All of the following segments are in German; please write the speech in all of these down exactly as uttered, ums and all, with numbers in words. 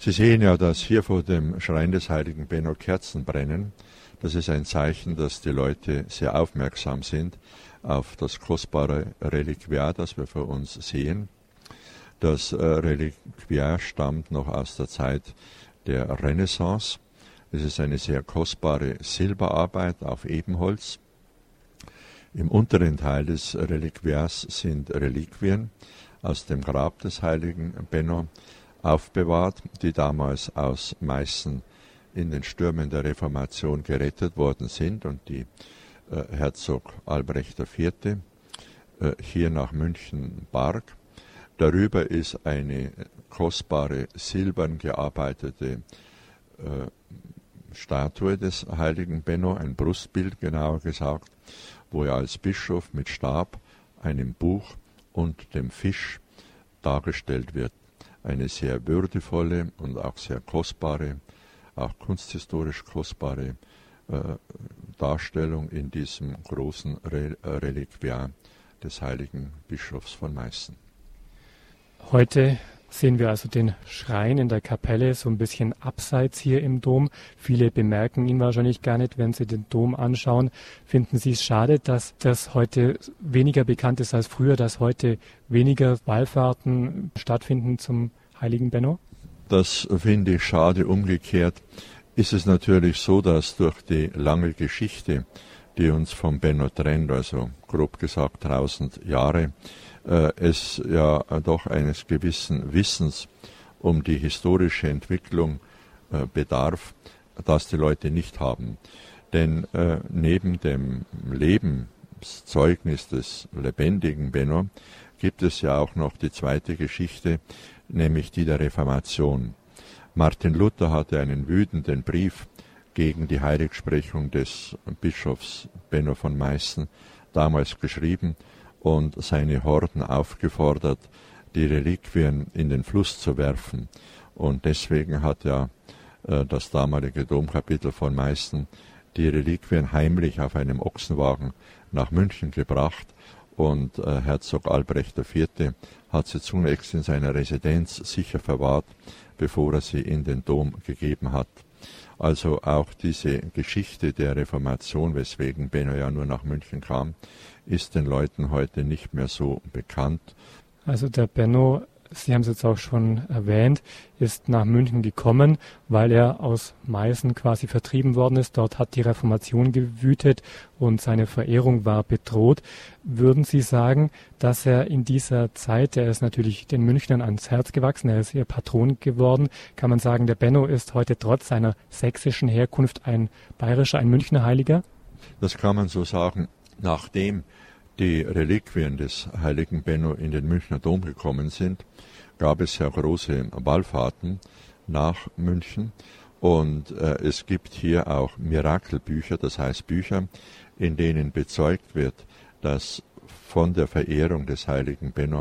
Sie sehen ja, dass hier vor dem Schrein des heiligen Benno Kerzen brennen. Das ist ein Zeichen, dass die Leute sehr aufmerksam sind auf das kostbare Reliquiar, das wir vor uns sehen. Das äh, Reliquiar stammt noch aus der Zeit der Renaissance. Es ist eine sehr kostbare Silberarbeit auf Ebenholz. Im unteren Teil des Reliquiars sind Reliquien aus dem Grab des heiligen Benno aufbewahrt, die damals aus Meißen in den Stürmen der Reformation gerettet worden sind und die äh, Herzog Albrecht der Vierte äh, hier nach München barg. Darüber ist eine kostbare, silbern gearbeitete äh, Statue des heiligen Benno, ein Brustbild genauer gesagt, wo er als Bischof mit Stab, einem Buch und dem Fisch dargestellt wird. Eine sehr würdevolle und auch sehr kostbare, auch kunsthistorisch kostbare äh, Darstellung in diesem großen Re- Reliquiar des heiligen Bischofs von Meißen. Heute sehen wir also den Schrein in der Kapelle so ein bisschen abseits hier im Dom. Viele bemerken ihn wahrscheinlich gar nicht, wenn sie den Dom anschauen. Finden Sie es schade, dass das heute weniger bekannt ist als früher, dass heute weniger Wallfahrten stattfinden zum heiligen Benno? Das finde ich schade. Umgekehrt ist es natürlich so, dass durch die lange Geschichte, die uns vom Benno trennt, also grob gesagt tausend Jahre, äh, es ja doch eines gewissen Wissens um die historische Entwicklung äh, bedarf, das die Leute nicht haben. Denn äh, neben dem Lebenszeugnis des lebendigen Benno gibt es ja auch noch die zweite Geschichte, nämlich die der Reformation. Martin Luther hatte einen wütenden Brief gegen die Heiligsprechung des Bischofs Benno von Meißen damals geschrieben und seine Horden aufgefordert, die Reliquien in den Fluss zu werfen. Und deswegen hat ja äh, das damalige Domkapitel von Meißen die Reliquien heimlich auf einem Ochsenwagen nach München gebracht und äh, Herzog Albrecht der Vierte hat sie zunächst in seiner Residenz sicher verwahrt, bevor er sie in den Dom gegeben hat. Also auch diese Geschichte der Reformation, weswegen Benno ja nur nach München kam, ist den Leuten heute nicht mehr so bekannt. Also der Benno, Sie haben es jetzt auch schon erwähnt, ist nach München gekommen, weil er aus Meißen quasi vertrieben worden ist. Dort hat die Reformation gewütet und seine Verehrung war bedroht. Würden Sie sagen, dass er in dieser Zeit, er ist natürlich den Münchnern ans Herz gewachsen, er ist ihr Patron geworden, kann man sagen, der Benno ist heute trotz seiner sächsischen Herkunft ein bayerischer, ein Münchner Heiliger? Das kann man so sagen, nachdem die Reliquien des heiligen Benno in den Münchner Dom gekommen sind, gab es ja große Wallfahrten nach München und äh, es gibt hier auch Mirakelbücher, das heißt Bücher, in denen bezeugt wird, dass von der Verehrung des heiligen Benno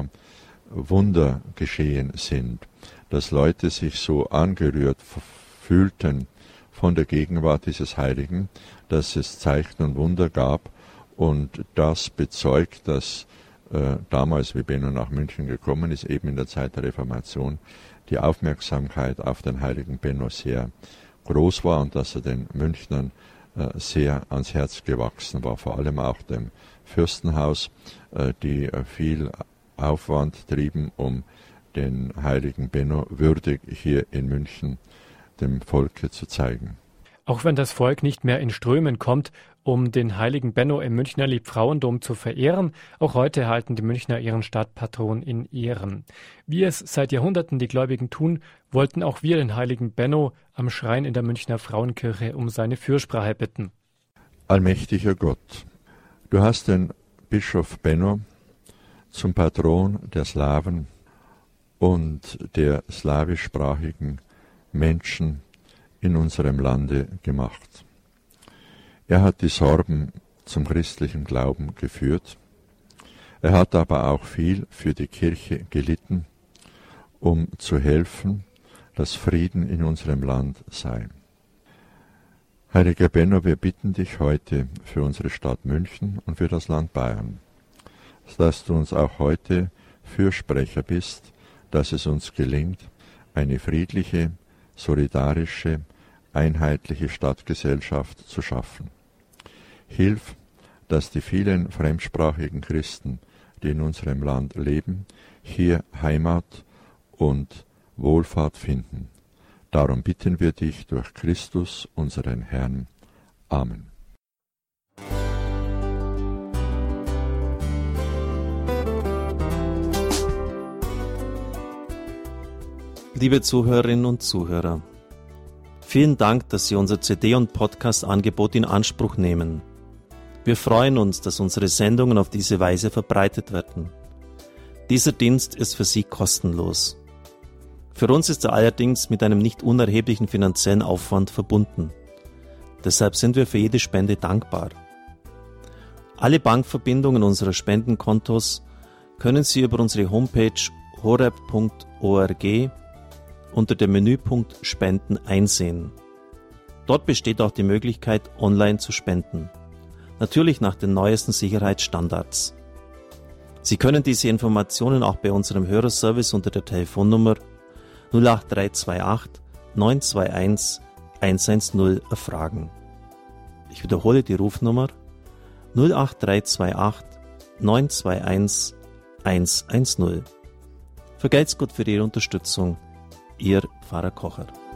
Wunder geschehen sind, dass Leute sich so angerührt fühlten von der Gegenwart dieses Heiligen, dass es Zeichen und Wunder gab. Und das bezeugt, dass äh, damals, wie Benno nach München gekommen ist, eben in der Zeit der Reformation, die Aufmerksamkeit auf den heiligen Benno sehr groß war und dass er den Münchnern äh, sehr ans Herz gewachsen war, vor allem auch dem Fürstenhaus, äh, die äh, viel Aufwand trieben, um den heiligen Benno würdig hier in München dem Volke zu zeigen. Auch wenn das Volk nicht mehr in Strömen kommt, um den heiligen Benno im Münchner Liebfrauendom zu verehren, auch heute halten die Münchner ihren Stadtpatron in Ehren. Wie es seit Jahrhunderten die Gläubigen tun, wollten auch wir den heiligen Benno am Schrein in der Münchner Frauenkirche um seine Fürsprache bitten. Allmächtiger Gott, du hast den Bischof Benno zum Patron der Slawen und der slawischsprachigen Menschen in unserem Lande gemacht. Er hat die Sorben zum christlichen Glauben geführt. Er hat aber auch viel für die Kirche gelitten, um zu helfen, dass Frieden in unserem Land sei. Heiliger Benno, wir bitten dich heute für unsere Stadt München und für das Land Bayern, dass du uns auch heute Fürsprecher bist, dass es uns gelingt, eine friedliche, solidarische, einheitliche Stadtgesellschaft zu schaffen. Hilf, dass die vielen fremdsprachigen Christen, die in unserem Land leben, hier Heimat und Wohlfahrt finden. Darum bitten wir dich durch Christus, unseren Herrn. Amen. Liebe Zuhörerinnen und Zuhörer, vielen Dank, dass Sie unser C D- und Podcast-Angebot in Anspruch nehmen. Wir freuen uns, dass unsere Sendungen auf diese Weise verbreitet werden. Dieser Dienst ist für Sie kostenlos. Für uns ist er allerdings mit einem nicht unerheblichen finanziellen Aufwand verbunden. Deshalb sind wir für jede Spende dankbar. Alle Bankverbindungen unserer Spendenkontos können Sie über unsere Homepage horeb punkt org unter dem Menüpunkt Spenden einsehen. Dort besteht auch die Möglichkeit, online zu spenden. Natürlich nach den neuesten Sicherheitsstandards. Sie können diese Informationen auch bei unserem Hörerservice unter der Telefonnummer null acht drei zwei acht neun zwei eins eins eins null erfragen. Ich wiederhole die Rufnummer null acht drei zwei acht neun zwei eins eins eins null. Vergelt's Gott für Ihre Unterstützung. Ihr Pfarrer Kocher.